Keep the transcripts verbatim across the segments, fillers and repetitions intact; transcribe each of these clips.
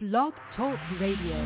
Blog Talk Radio.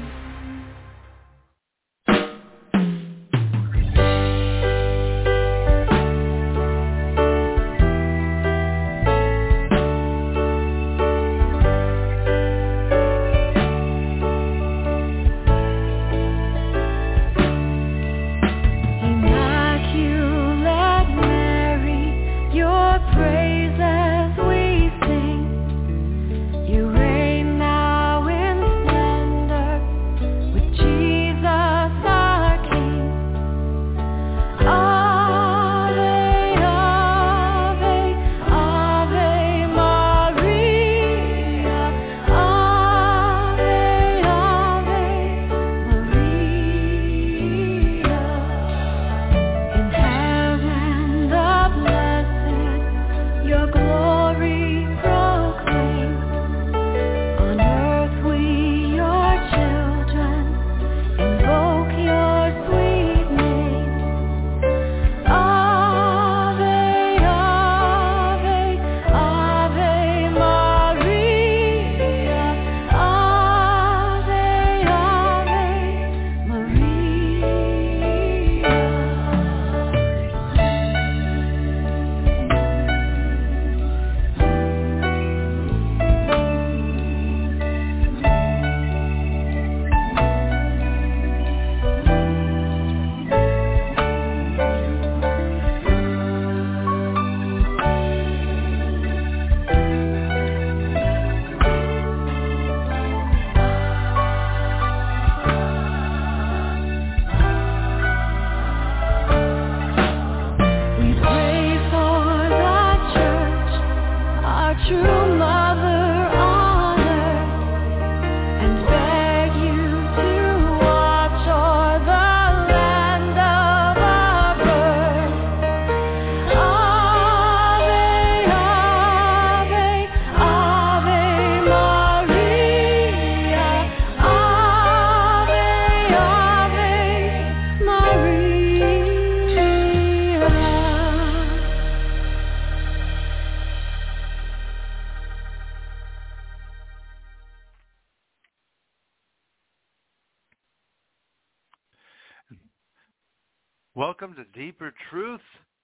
Welcome to Deeper Truth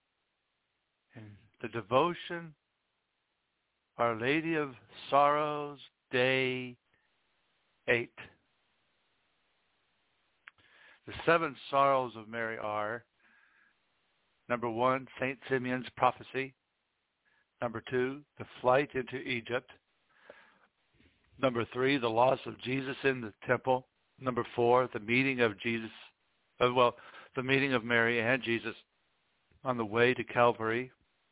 and the devotion, Our Lady of Sorrows, Day eight. The seven sorrows of Mary are, number one, Saint Simeon's prophecy. Number two, the flight into Egypt. Number three, the loss of Jesus in the temple. Number four, the meeting of Jesus, uh, well, the meeting of Mary and Jesus on the way to Calvary.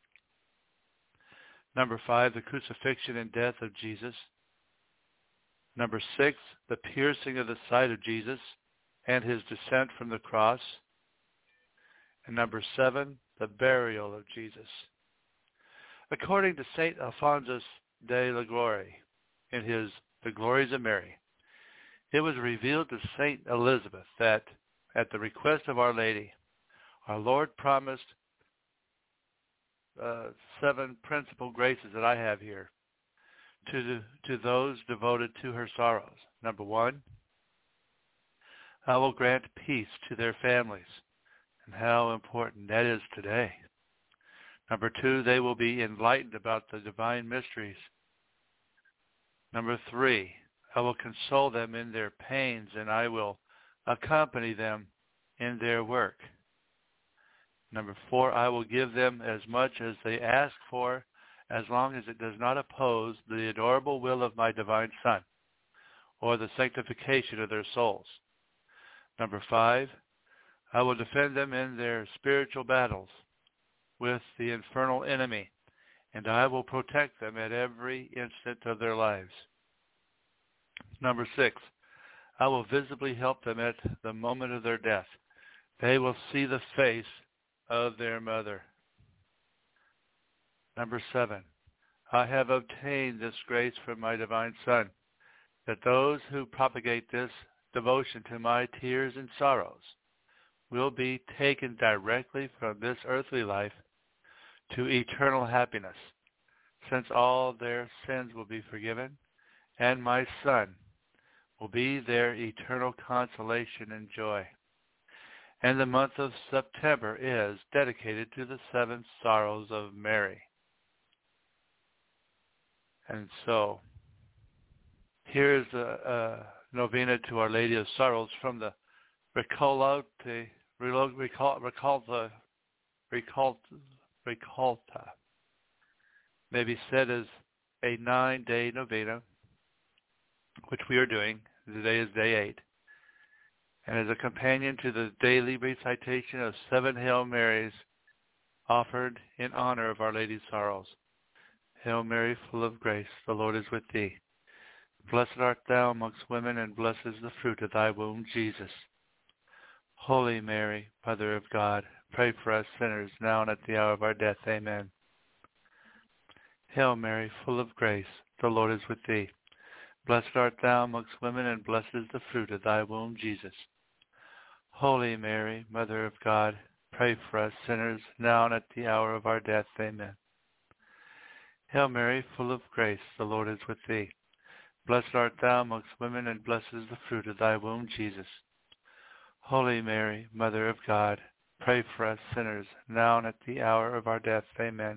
Number five, the crucifixion and death of Jesus. Number six, the piercing of the side of Jesus and his descent from the cross. And number seven, the burial of Jesus. According to Saint Alphonsus de Liguori, in his The Glories of Mary, it was revealed to Saint Elizabeth that, at the request of Our Lady, our Lord promised uh, seven principal graces that I have here to, to those devoted to her sorrows. Number one, I will grant peace to their families, and how important that is today. Number two, they will be enlightened about the divine mysteries. Number three, I will console them in their pains, and I will accompany them in their work. Number four, I will give them as much as they ask for, as long as it does not oppose the adorable will of my divine Son, or the sanctification of their souls. Number five, I will defend them in their spiritual battles with the infernal enemy, and I will protect them at every instant of their lives. Number six, I will visibly help them at the moment of their death. They will see the face of their mother. Number seven, I have obtained this grace from my divine Son, that those who propagate this devotion to my tears and sorrows will be taken directly from this earthly life to eternal happiness, since all their sins will be forgiven, and my Son will be their eternal consolation and joy. And the month of September is dedicated to the seven sorrows of Mary. And so, here is a, a novena to Our Lady of Sorrows from the Recolate, Recol, Recolta, Recolta, Recolta. May be said as a nine-day novena, which we are doing. Today is day eight. And as a companion to the daily recitation of seven Hail Marys offered in honor of Our Lady's sorrows. Hail Mary, full of grace, the Lord is with thee. Blessed art thou amongst women, and blessed is the fruit of thy womb, Jesus. Holy Mary, Mother of God, pray for us sinners, now and at the hour of our death. Amen. Hail Mary, full of grace, the Lord is with thee. Blessed art thou amongst women, and blessed is the fruit of thy womb, Jesus. Holy Mary, Mother of God, pray for us sinners, now and at the hour of our death. Amen. Hail Mary, full of grace, the Lord is with thee. Blessed art thou amongst women, and blessed is the fruit of thy womb, Jesus. Holy Mary, Mother of God, pray for us sinners, now and at the hour of our death. Amen.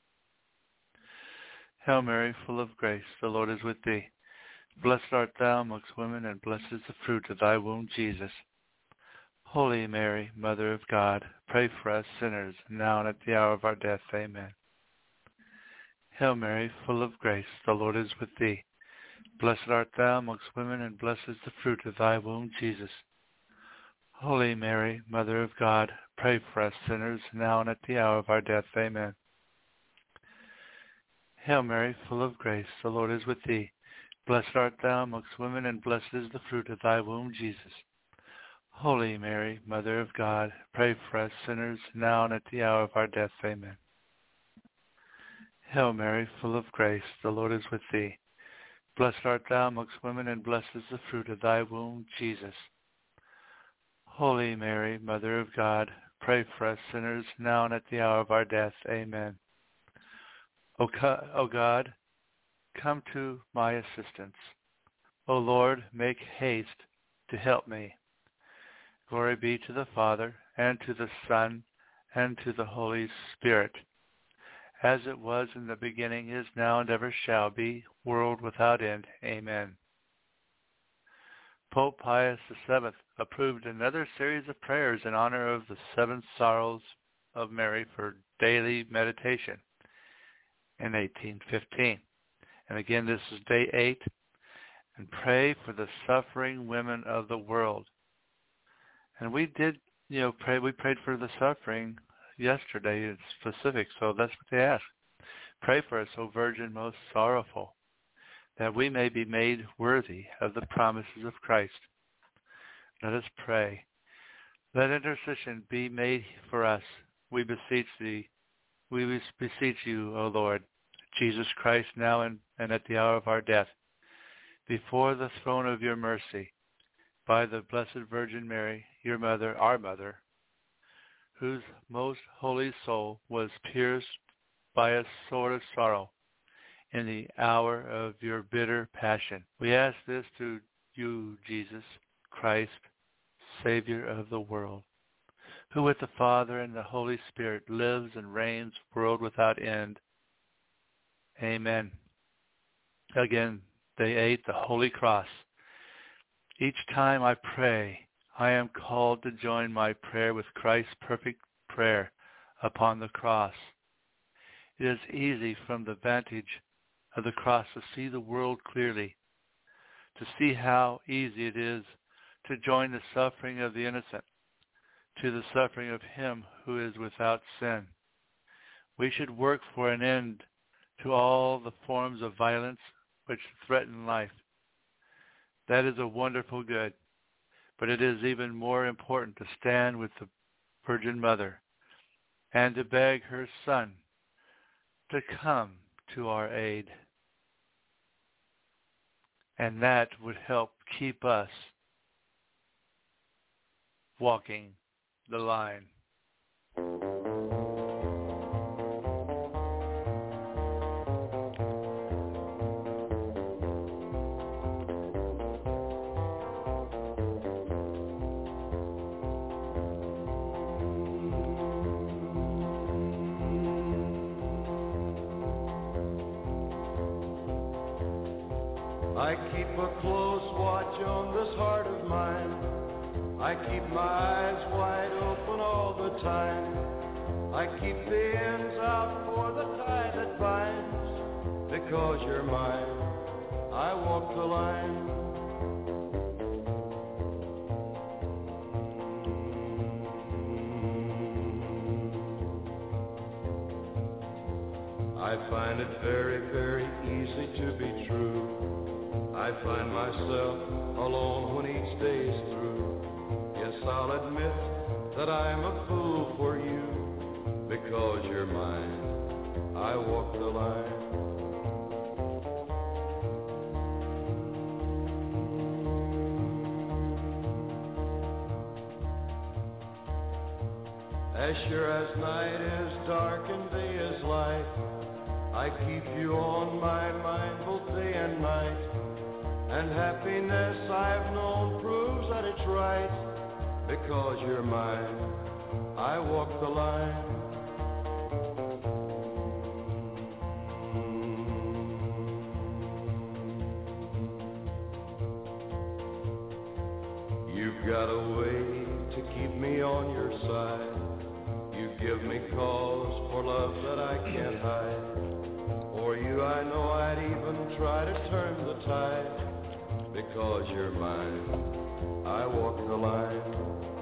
Hail Mary, full of grace, the Lord is with thee. Blessed art thou amongst women, and blessed is the fruit of thy womb, Jesus. Holy Mary, Mother of God, pray for us sinners, now and at the hour of our death. Amen. Hail Mary, full of grace, the Lord is with thee. Blessed art thou amongst women, and blessed is the fruit of thy womb, Jesus. Holy Mary, Mother of God, pray for us sinners, now and at the hour of our death. Amen. Hail Mary, full of grace, the Lord is with thee. Blessed art thou amongst women, and blessed is the fruit of thy womb, Jesus. Holy Mary, Mother of God, pray for us sinners, now and at the hour of our death. Amen. Hail Mary, full of grace, the Lord is with thee. Blessed art thou amongst women, and blessed is the fruit of thy womb, Jesus. Holy Mary, Mother of God, pray for us sinners, now and at the hour of our death. Amen. O, co- o God, come to my assistance. O Lord, make haste to help me. Glory be to the Father, and to the Son, and to the Holy Spirit, as it was in the beginning, is now, and ever shall be, world without end. Amen. Pope Pius the seventh approved another series of prayers in honor of the seven sorrows of Mary for daily meditation in eighteen fifteen. And again, this is day eight. And pray for the suffering women of the world. And we did, you know, pray. We prayed for the suffering yesterday in specific, so that's what they asked. Pray for us, O Virgin most sorrowful, that we may be made worthy of the promises of Christ. Let us pray. Let intercession be made for us. We beseech thee. We beseech you, O Lord, Jesus Christ, now and, and at the hour of our death, before the throne of your mercy, by the Blessed Virgin Mary, your mother, our mother, whose most holy soul was pierced by a sword of sorrow in the hour of your bitter passion. We ask this through you, Jesus Christ, Savior of the world, who with the Father and the Holy Spirit lives and reigns world without end. Amen. Again, day eight, the Holy Cross. Each time I pray, I am called to join my prayer with Christ's perfect prayer upon the cross. It is easy from the vantage of the cross to see the world clearly, to see how easy it is to join the suffering of the innocent to the suffering of him who is without sin. We should work for an end to all the forms of violence which threaten life. That is a wonderful good, but it is even more important to stand with the Virgin Mother and to beg her Son to come to our aid. And that would help keep us walking the line. I keep a close watch on this heart of mine. I keep my eyes wide open all the time. I keep the ends out for the tie that binds. Because you're mine, I walk the line. I find it very, very easy to be true. I find myself alone when each day is through. Yes, I'll admit that I'm a fool for you. Because you're mine, I walk the line. As sure as night is dark and day is light, I keep you on my mind both day and night. And happiness I've known proves that it's right. Because you're mine, I walk the line. You've got a way to keep me on your side. You give me cause for love that I can't hide. For you I know I'd even try to turn the tide. Because you're mine, I walk the line.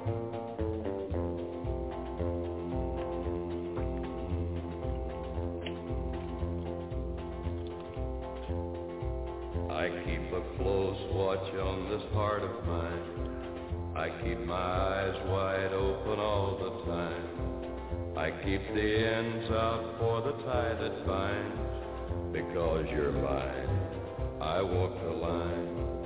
I keep a close watch on this heart of mine. I keep my eyes wide open all the time. I keep the ends out for the tie that binds. Because you're mine, I walk the line.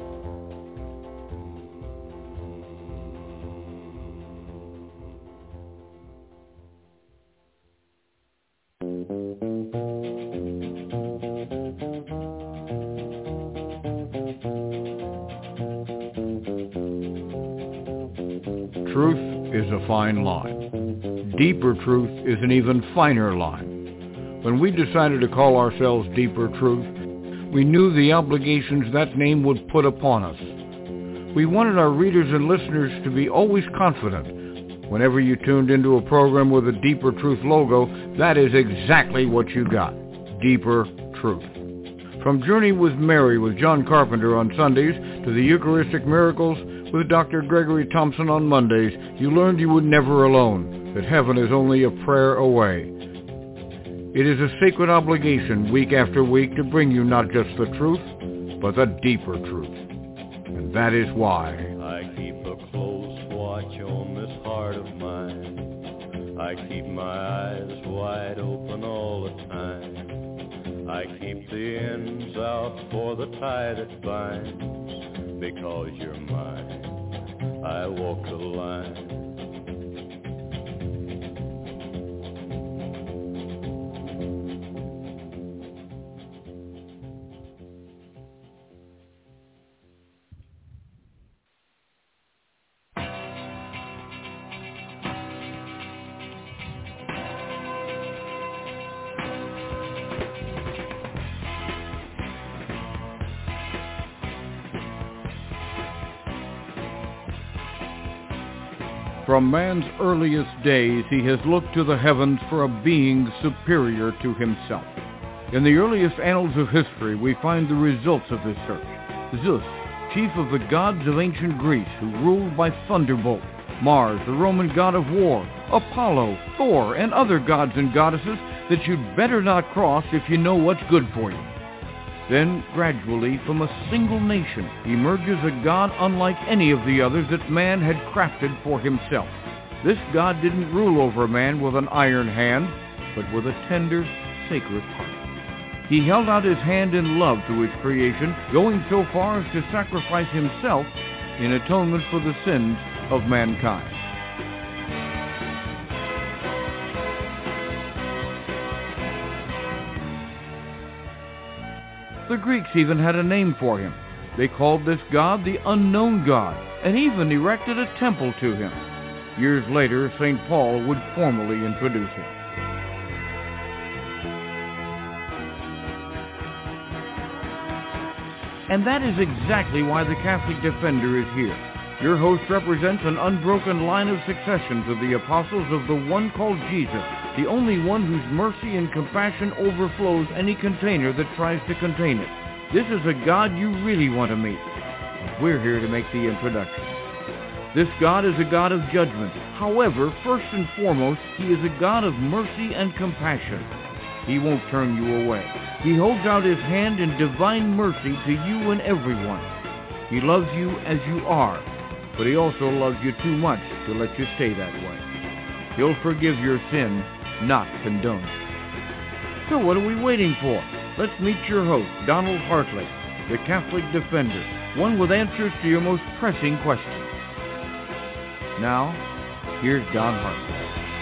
Truth is a fine line. Deeper truth is an even finer line. When we decided to call ourselves Deeper Truth, we knew the obligations that name would put upon us. We wanted our readers and listeners to be always confident. Whenever you tuned into a program with a Deeper Truth logo, that is exactly what you got. Deeper Truth. From Journey with Mary with John Carpenter on Sundays to the Eucharistic Miracles with Doctor Gregory Thompson on Mondays, you learned you were never alone, that heaven is only a prayer away. It is a sacred obligation week after week to bring you not just the truth, but the deeper truth. And that is why I keep a close watch on this heart of mine. I keep my eyes wide open all the time. I keep the ends out for the tie that binds. Because you're mine, I walk the line. From man's earliest days, he has looked to the heavens for a being superior to himself. In the earliest annals of history, we find the results of this search. Zeus, chief of the gods of ancient Greece, who ruled by thunderbolt. Mars, the Roman god of war. Apollo, Thor, and other gods and goddesses that you'd better not cross if you know what's good for you. Then, gradually, from a single nation, emerges a God unlike any of the others that man had crafted for himself. This God didn't rule over man with an iron hand, but with a tender, sacred heart. He held out his hand in love to his creation, going so far as to sacrifice himself in atonement for the sins of mankind. The Greeks even had a name for him. They called this god the Unknown God, and even erected a temple to him. Years later, Saint Paul would formally introduce him. And that is exactly why the Catholic Defender is here. Your host represents an unbroken line of succession to the apostles of the one called Jesus, the only one whose mercy and compassion overflows any container that tries to contain it. This is a God you really want to meet. We're here to make the introduction. This God is a God of judgment. However, first and foremost, He is a God of mercy and compassion. He won't turn you away. He holds out His hand in divine mercy to you and everyone. He loves you as you are, but He also loves you too much to let you stay that way. He'll forgive your sin, not condone it. So what are we waiting for? Let's meet your host, Donald Hartley, the Catholic Defender, one with answers to your most pressing questions. Now, here's Don Hartley.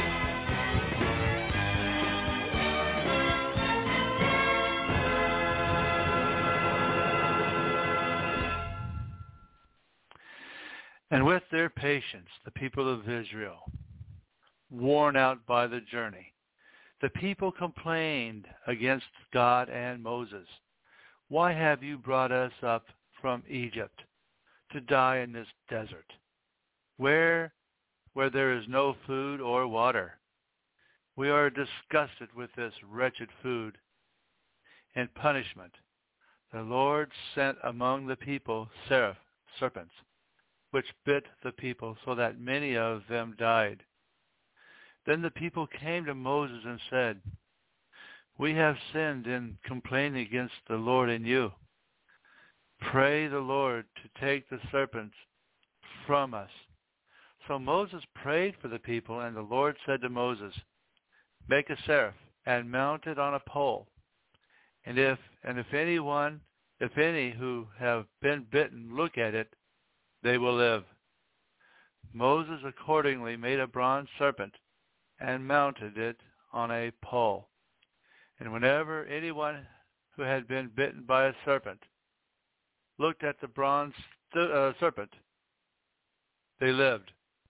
And with their patience, the people of Israel, worn out by the journey, the people complained against God and Moses. Why have you brought us up from Egypt to die in this desert, where, where there is no food or water? We are disgusted with this wretched food. In punishment, the Lord sent among the people seraph, serpents, which bit the people so that many of them died. Then the people came to Moses and said, "We have sinned in complaining against the Lord and you. Pray the Lord to take the serpents from us." So Moses prayed for the people, and the Lord said to Moses, "Make a seraph and mount it on a pole. And if and if anyone, if any who have been bitten look at it, they will live." Moses accordingly made a bronze serpent and mounted it on a pole. And whenever anyone who had been bitten by a serpent looked at the bronze uh, serpent, they lived.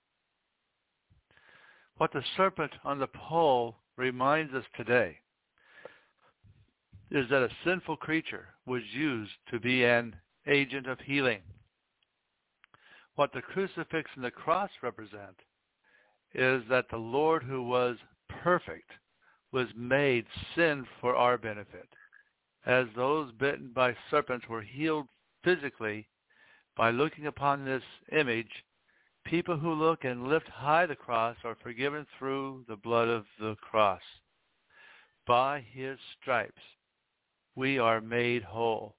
What the serpent on the pole reminds us today is that a sinful creature was used to be an agent of healing. What the crucifix and the cross represent is that the Lord, who was perfect, was made sin for our benefit. As those bitten by serpents were healed physically by looking upon this image, people who look and lift high the cross are forgiven through the blood of the cross. By His stripes, we are made whole.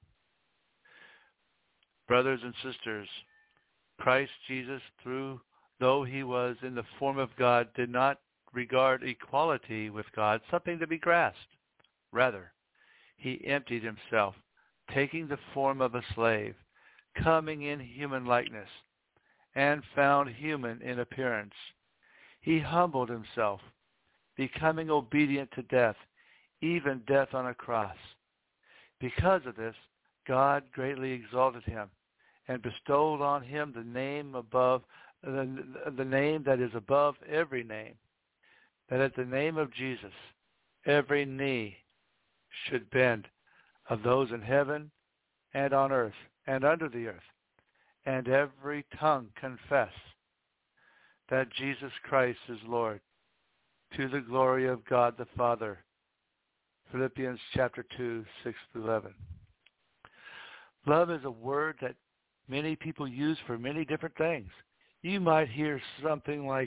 Brothers and sisters, Christ Jesus, through though He was in the form of God, did not regard equality with God something to be grasped. Rather, He emptied Himself, taking the form of a slave, coming in human likeness, and found human in appearance. He humbled Himself, becoming obedient to death, even death on a cross. Because of this, God greatly exalted Him and bestowed on Him the name above the, the name that is above every name, that at the name of Jesus every knee should bend, of those in heaven and on earth and under the earth, and every tongue confess that Jesus Christ is Lord, to the glory of God the Father. Philippians chapter two, six through eleven. Love is a word that many people use for many different things. You might hear something like,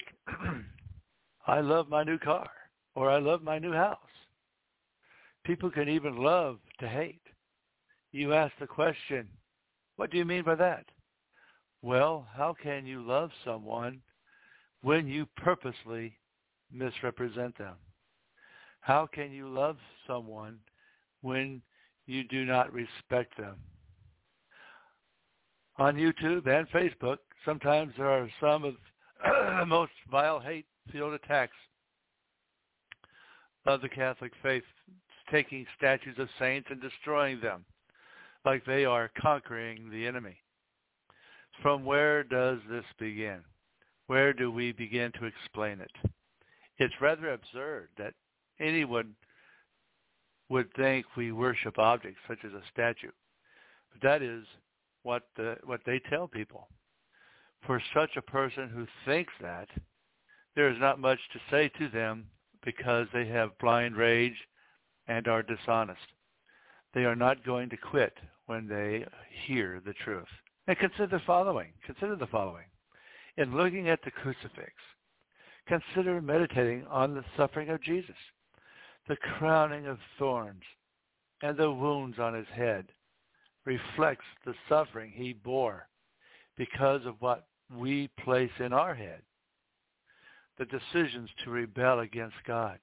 "I love my new car," or "I love my new house." People can even love to hate. You ask the question, what do you mean by that? Well, how can you love someone when you purposely misrepresent them? How can you love someone when you do not respect them? On YouTube and Facebook, sometimes there are some of the most vile hate-filled attacks of the Catholic faith, taking statues of saints and destroying them like they are conquering the enemy. From where does this begin? Where do we begin to explain it? It's rather absurd that anyone would think we worship objects such as a statue. That is what the, what they tell people. For such a person who thinks that, there is not much to say to them because they have blind rage and are dishonest. They are not going to quit when they hear the truth. And consider the following. Consider the following. In looking at the crucifix, consider meditating on the suffering of Jesus, the crowning of thorns, and the wounds on his head reflects the suffering he bore because of what we place in our head, the decisions to rebel against God.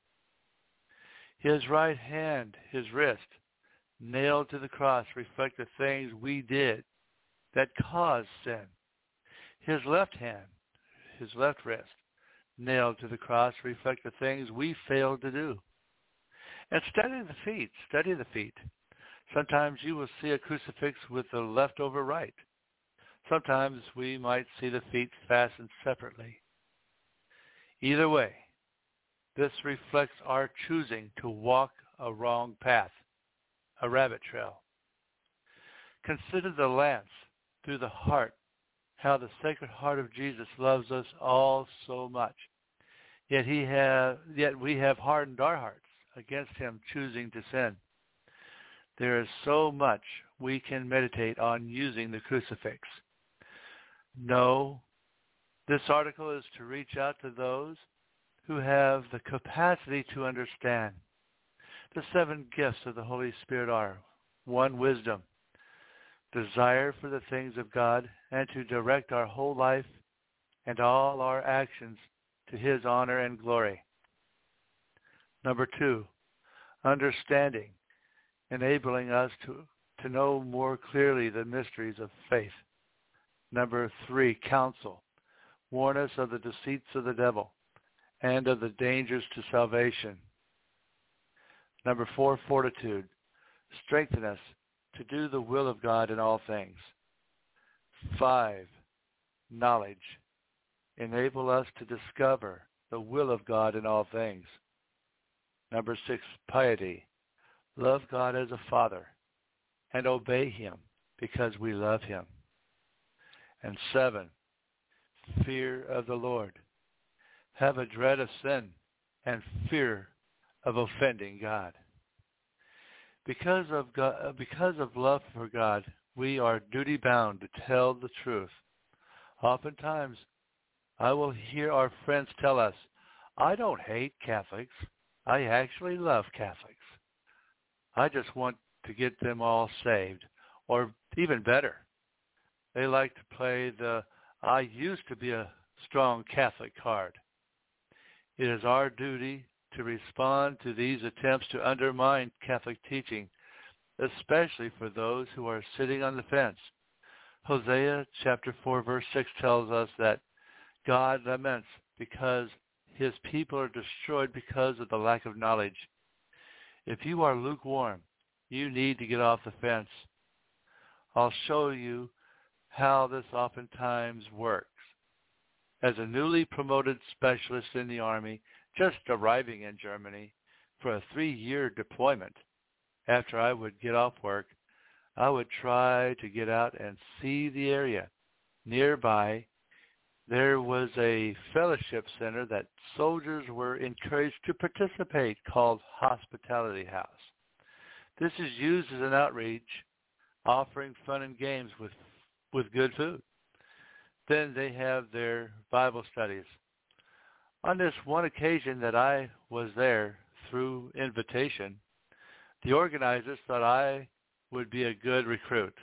His right hand, his wrist, nailed to the cross reflect the things we did that caused sin. His left hand, his left wrist, nailed to the cross reflect the things we failed to do. And study the feet, study the feet. Sometimes you will see a crucifix with the left over right. Sometimes we might see the feet fastened separately. Either way, this reflects our choosing to walk a wrong path, a rabbit trail. Consider the lance through the heart, how the Sacred Heart of Jesus loves us all so much. Yet he have, yet we have hardened our hearts against him, choosing to sin. There is so much we can meditate on using the crucifix. No, this article is to reach out to those who have the capacity to understand. The seven gifts of the Holy Spirit are: one, wisdom, desire for the things of God, and to direct our whole life and all our actions to his honor and glory. Number two, understanding, enabling us to, to know more clearly the mysteries of faith. Number three, counsel, warn us of the deceits of the devil and of the dangers to salvation. Number four, fortitude, strengthen us to do the will of God in all things. Five, knowledge, enable us to discover the will of God in all things. Number six, piety, love God as a father and obey him because we love him. And seven, fear of the Lord, have a dread of sin and fear of offending God. Because of God, because of love for God, we are duty-bound to tell the truth. Oftentimes, I will hear our friends tell us, I don't hate Catholics. I actually love Catholics. I just want to get them all saved. Or even better, they like to play the I used to be a strong Catholic card. It is our duty to respond to these attempts to undermine Catholic teaching, especially for those who are sitting on the fence. Hosea chapter four verse six tells us that God laments because his people are destroyed because of the lack of knowledge. If you are lukewarm, you need to get off the fence. I'll show you how this oftentimes works. As a newly promoted specialist in the Army, just arriving in Germany for a three-year deployment, after I would get off work, I would try to get out and see the area. Nearby, there was a fellowship center that soldiers were encouraged to participate called Hospitality House. This is used as an outreach, offering fun and games with, with good food. Then they have their Bible studies. On this one occasion that I was there through invitation, the organizers thought I would be a good recruit,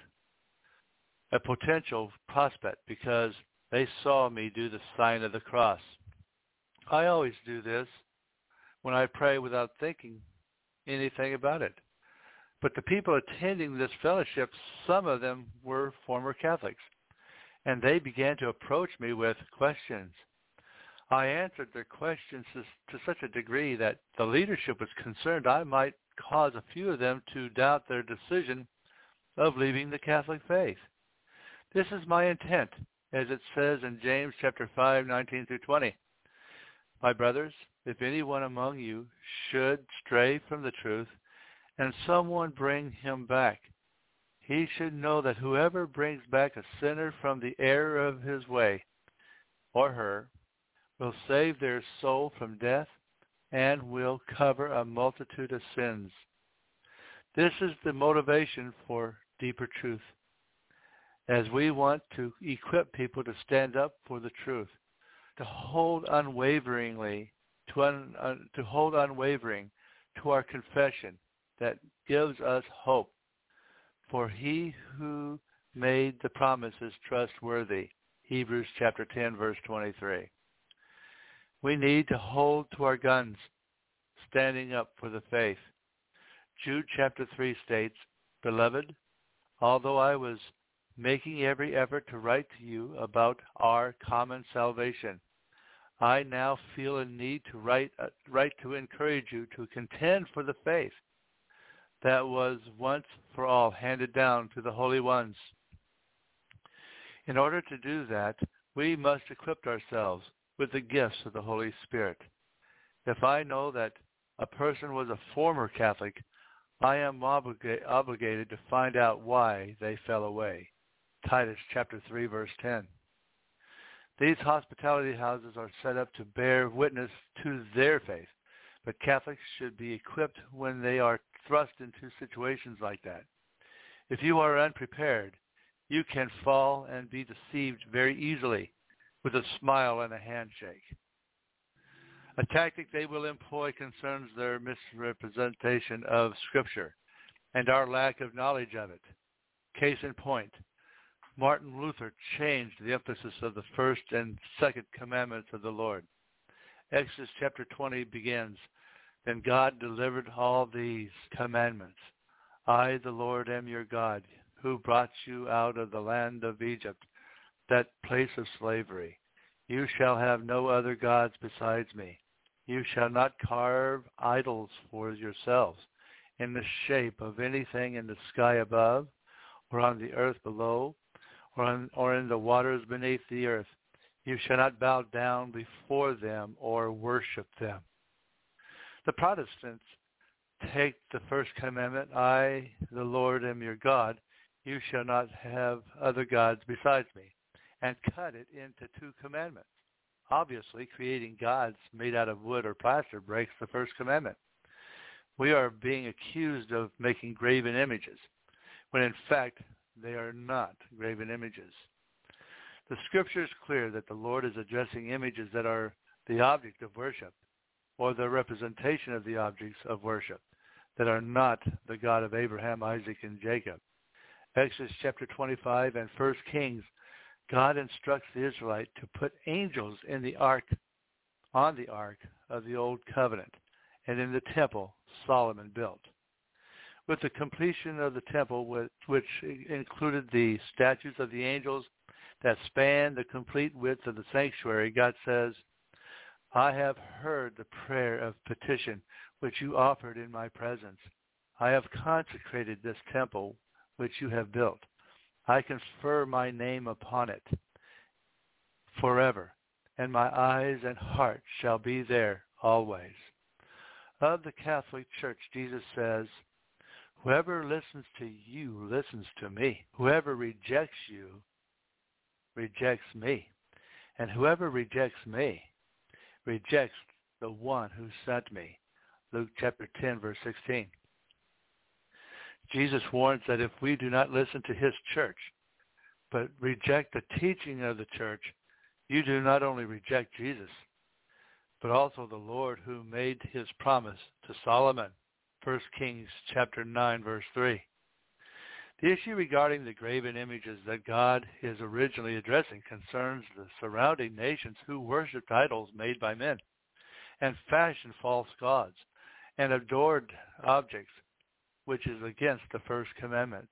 a potential prospect, because they saw me do the sign of the cross. I always do this when I pray without thinking anything about it. But the people attending this fellowship, some of them were former Catholics, and they began to approach me with questions. I answered their questions to, to such a degree that the leadership was concerned I might cause a few of them to doubt their decision of leaving the Catholic faith. This is my intent, as it says in James chapter five, nineteen through twenty. My brothers, if anyone among you should stray from the truth, and someone bring him back, he should know that whoever brings back a sinner from the error of his way, or her, will save their soul from death and will cover a multitude of sins. This is the motivation for deeper truth, as we want to equip people to stand up for the truth, to hold unwaveringly, to, un, uh, to hold unwavering to our confession that gives us hope. For he who made the promise is trustworthy. Hebrews chapter ten, verse twenty-three. We need to hold to our guns, standing up for the faith. Jude chapter three states, Beloved, although I was making every effort to write to you about our common salvation, I now feel a need to write, uh, write to encourage you to contend for the faith that was once for all handed down to the holy ones. In order to do that, we must equip ourselves with the gifts of the Holy Spirit. If I know that a person was a former Catholic, I am obliga- obligated to find out why they fell away. Titus chapter three, verse ten. These hospitality houses are set up to bear witness to their faith, but Catholics should be equipped when they are thrust into situations like that. If you are unprepared, you can fall and be deceived very easily with a smile and a handshake. A tactic they will employ concerns their misrepresentation of Scripture and our lack of knowledge of it. Case in point, Martin Luther changed the emphasis of the first and second commandments of the Lord. Exodus chapter twenty begins, Then God delivered all these commandments. I, the Lord, am your God, who brought you out of the land of Egypt, that place of slavery. You shall have no other gods besides me. You shall not carve idols for yourselves in the shape of anything in the sky above, or on the earth below, or, on, or in the waters beneath the earth. You shall not bow down before them or worship them. The Protestants take the first commandment, I, the Lord, am your God. You shall not have other gods besides me, and cut it into two commandments. Obviously, creating gods made out of wood or plaster breaks the first commandment. We are being accused of making graven images, when in fact they are not graven images. The Scripture is clear that the Lord is addressing images that are the object of worship, or the representation of the objects of worship, that are not the God of Abraham, Isaac, and Jacob. Exodus chapter twenty-five and First Kings, God instructs the Israelite to put angels in the ark, on the ark of the old covenant, and in the temple Solomon built. With the completion of the temple, which included the statues of the angels that span the complete width of the sanctuary, God says, I have heard the prayer of petition which you offered in my presence. I have consecrated this temple which you have built. I confer my name upon it forever, and my eyes and heart shall be there always. Of the Catholic Church, Jesus says, whoever listens to you listens to me. Whoever rejects you rejects me. And whoever rejects me rejects the one who sent me. Luke chapter ten, verse sixteen. Jesus warns that if we do not listen to his church, but reject the teaching of the church, you do not only reject Jesus, but also the Lord who made his promise to Solomon. First Kings chapter nine, verse three. The issue regarding the graven images that God is originally addressing concerns the surrounding nations who worshipped idols made by men and fashioned false gods and adored objects, which is against the first commandment.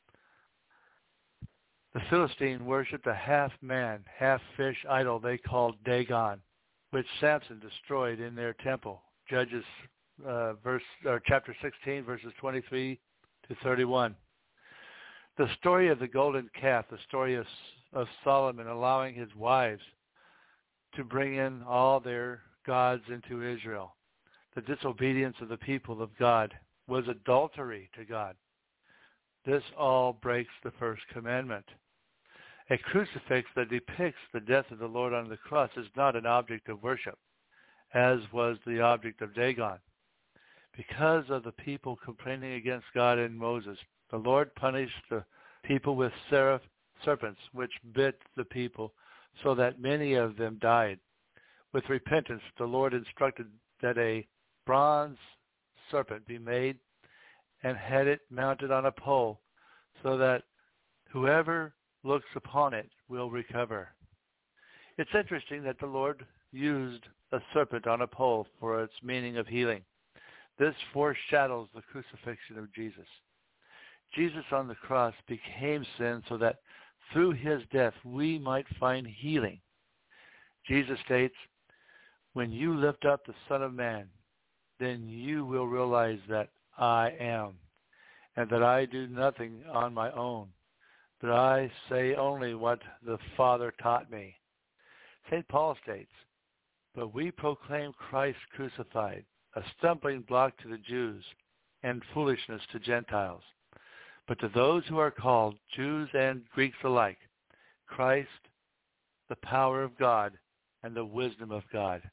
The Philistine worshipped a half-man, half-fish idol they called Dagon, which Samson destroyed in their temple. Judges uh, verse or chapter sixteen, verses twenty-three to thirty-one. The story of the golden calf, the story of, of Solomon allowing his wives to bring in all their gods into Israel. The disobedience of the people of God was adultery to God. This all breaks the first commandment. A crucifix that depicts the death of the Lord on the cross is not an object of worship, as was the object of Dagon. Because of the people complaining against God and Moses, the Lord punished the people with seraph, serpents, which bit the people, so that many of them died. With repentance, the Lord instructed that a bronze serpent be made and had it mounted on a pole, so that whoever looks upon it will recover. It's interesting that the Lord used a serpent on a pole for its meaning of healing. This foreshadows the crucifixion of Jesus. Jesus on the cross became sin so that through his death we might find healing. Jesus states, "When you lift up the Son of Man, then you will realize that I am, and that I do nothing on my own, but I say only what the Father taught me." Saint Paul states, "But we proclaim Christ crucified, a stumbling block to the Jews and foolishness to Gentiles. But to those who are called, Jews and Greeks alike, Christ, the power of God and the wisdom of God."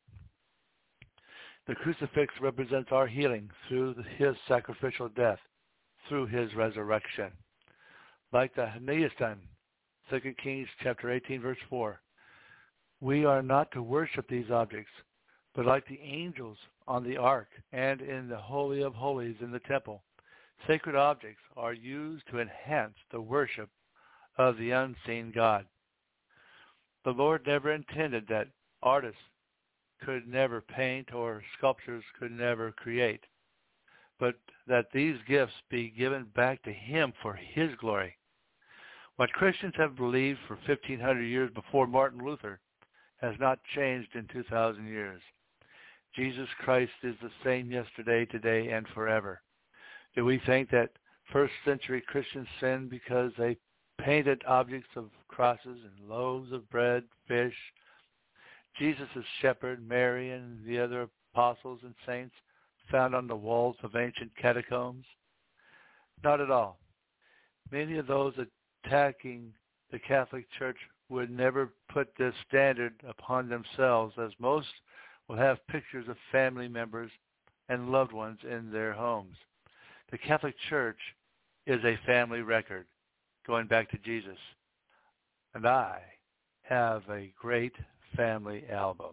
The crucifix represents our healing through his sacrificial death, through his resurrection. Like the Neastan, Second Kings chapter eighteen, verse four, we are not to worship these objects, but like the angels on the ark and in the Holy of Holies in the temple, sacred objects are used to enhance the worship of the unseen God. The Lord never intended that artists could never paint or sculptors could never create, but that these gifts be given back to him for his glory. What Christians have believed for fifteen hundred years before Martin Luther has not changed in two thousand years. Jesus Christ is the same yesterday, today, and forever. Do we think that first century Christians sinned because they painted objects of crosses and loaves of bread, fish? Jesus' shepherd, Mary, and the other apostles and saints found on the walls of ancient catacombs? Not at all. Many of those attacking the Catholic Church would never put this standard upon themselves, as most will have pictures of family members and loved ones in their homes. The Catholic Church is a family record going back to Jesus. And I have a great family album.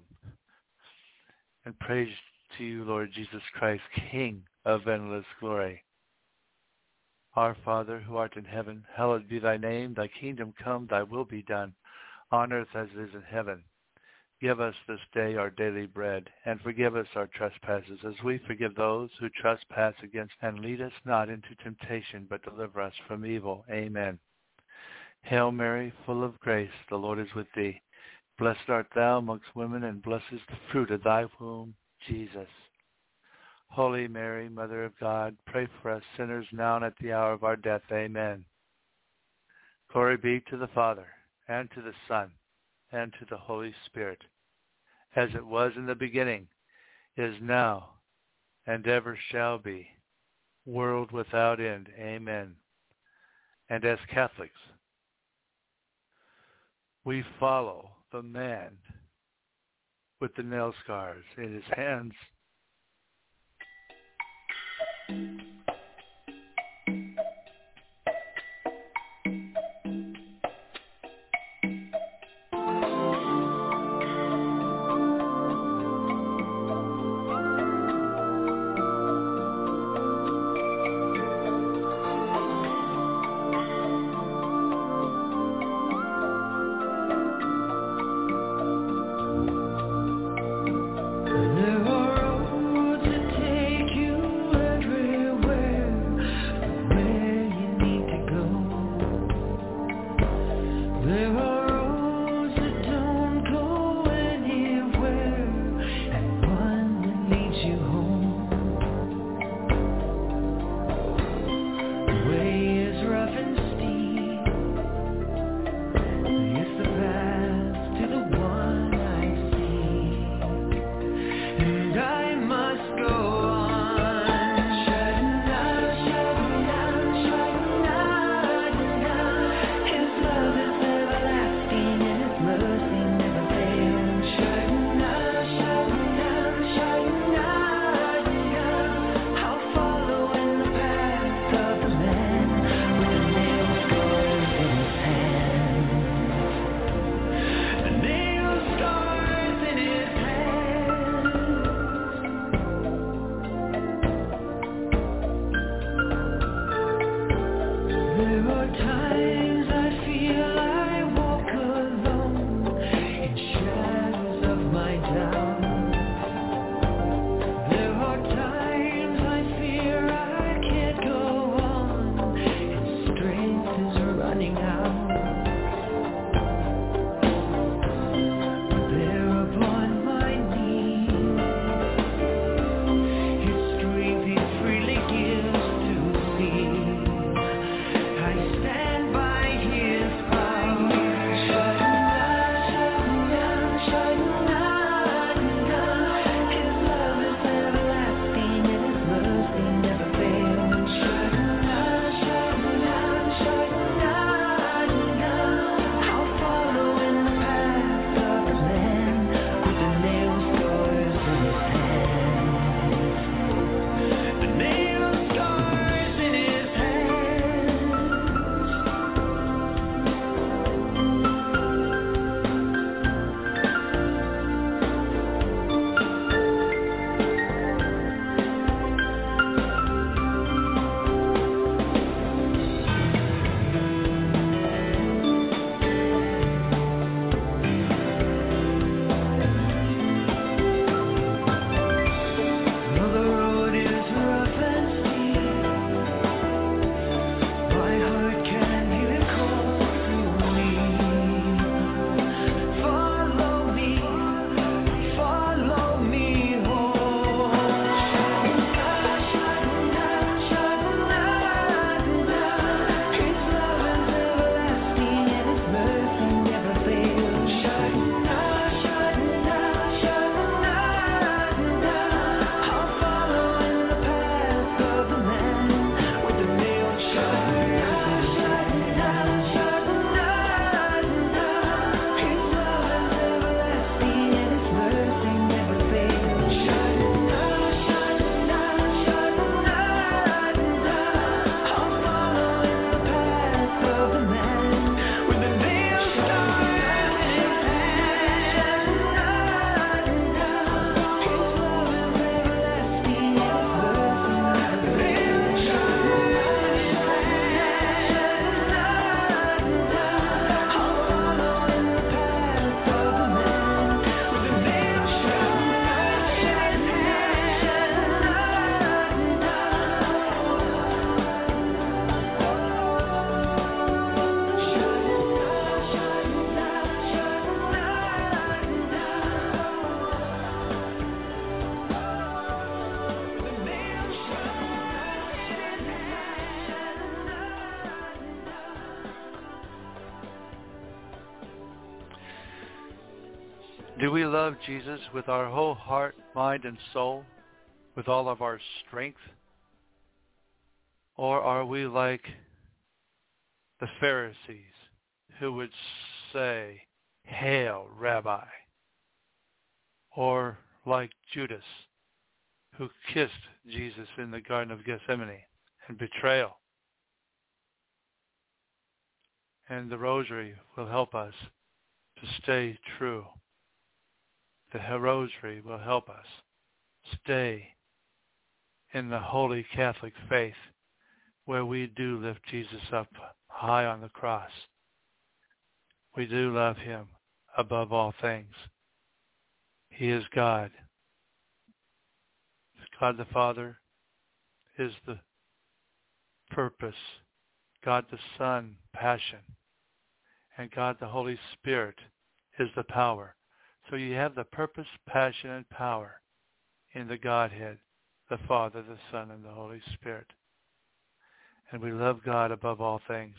And praise to you, Lord Jesus Christ, King of endless glory. Our Father, who art in heaven, hallowed be thy name. Thy kingdom come, thy will be done, on earth as it is in heaven. Give us this day our daily bread, and forgive us our trespasses, as we forgive those who trespass against us. And lead us not into temptation, but deliver us from evil. Amen. Hail Mary, full of grace, the Lord is with thee. Blessed art thou amongst women, and blessed is the fruit of thy womb, Jesus. Holy Mary, Mother of God, pray for us sinners now and at the hour of our death. Amen. Glory be to the Father, and to the Son, and to the Holy Spirit, as it was in the beginning, is now, and ever shall be, world without end. Amen. And as Catholics, we follow the man with the nail scars in his hands. There are roads that take you everywhere. Do we love Jesus with our whole heart, mind, and soul, with all of our strength? Or are we like the Pharisees who would say, "Hail, Rabbi," or like Judas who kissed Jesus in the Garden of Gethsemane and betrayal? And the Rosary will help us to stay true. The Rosary will help us stay in the Holy Catholic faith, where we do lift Jesus up high on the cross. We do love him above all things. He is God. God the Father is the purpose. God the Son, passion. And God the Holy Spirit is the power. So you have the purpose, passion, and power in the Godhead, the Father, the Son, and the Holy Spirit. And we love God above all things.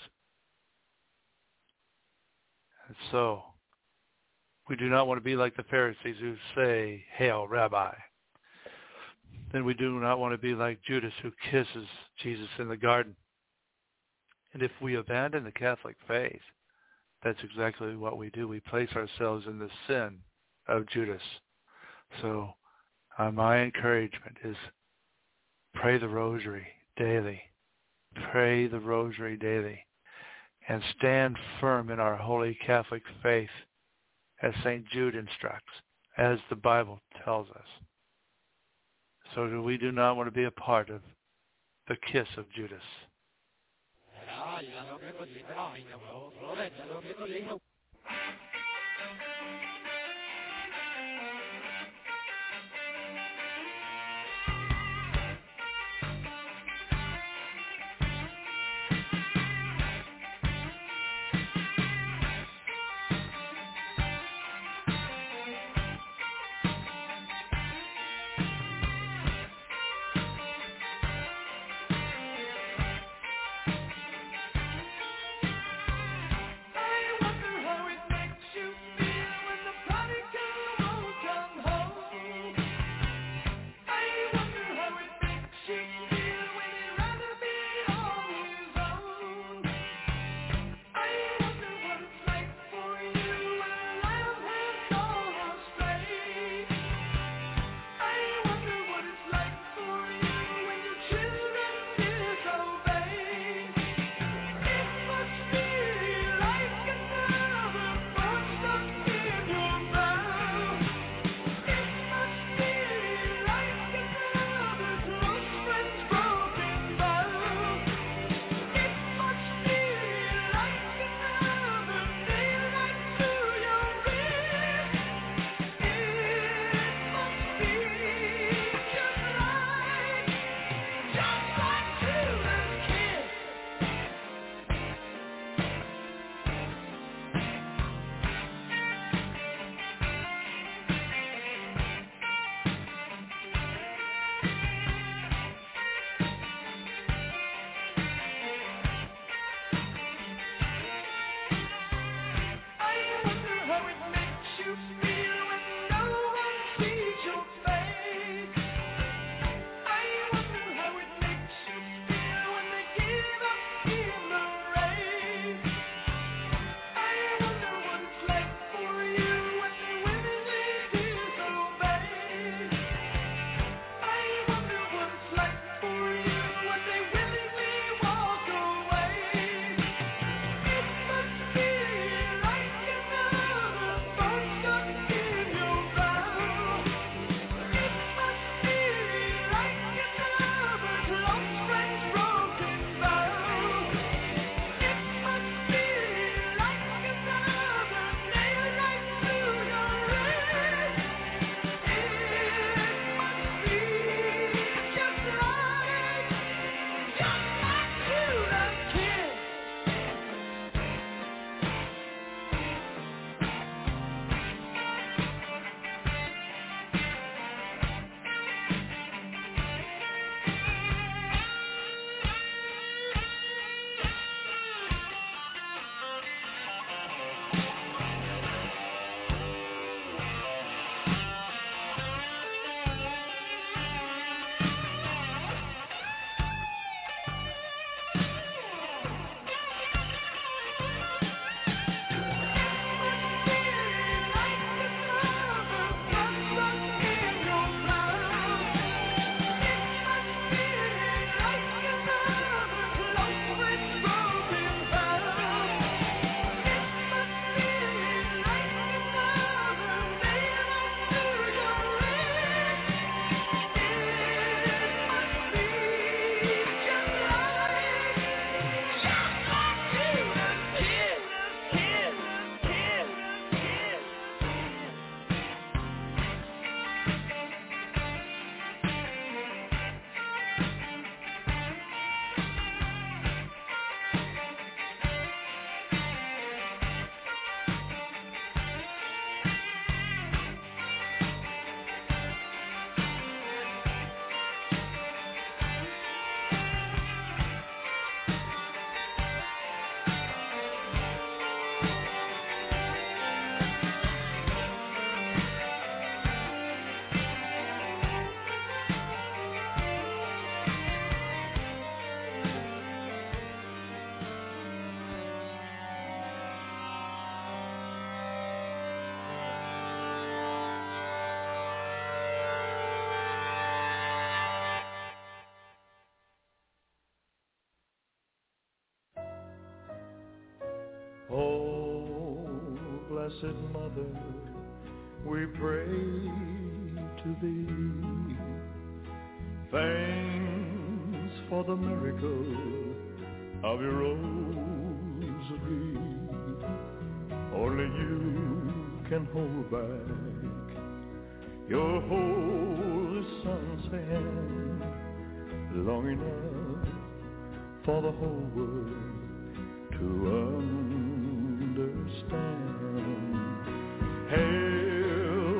And so, we do not want to be like the Pharisees who say, "Hail, Rabbi." Then we do not want to be like Judas who kisses Jesus in the garden. And if we abandon the Catholic faith, that's exactly what we do. We place ourselves in the sin of Judas. So uh, my encouragement is pray the Rosary daily. Pray the Rosary daily. And stand firm in our Holy Catholic faith as Saint Jude instructs, as the Bible tells us. So we do not want to be a part of the kiss of Judas. Blessed Mother, we pray to thee. Thanks for the miracle of your rosary. Only you can hold back your holy Son's hand long enough for the whole world to understand. Hail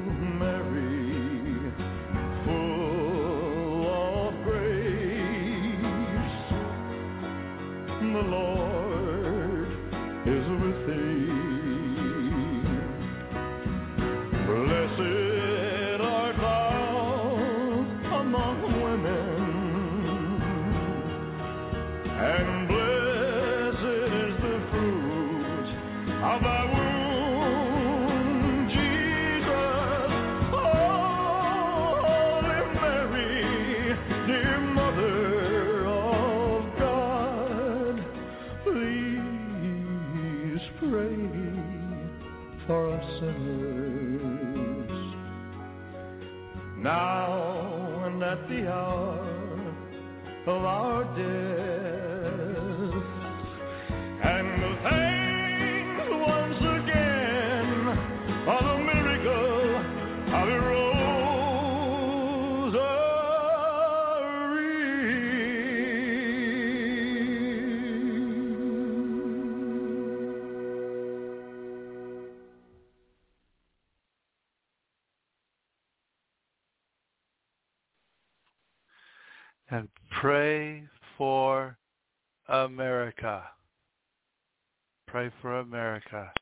Mary, full of grace, the Lord is with thee. Blessed art thou among women, and blessed is the fruit of thy womb. For us sinners, now and at the hour of our death, and thanks once again for the miracle of your and pray for America. Pray for America.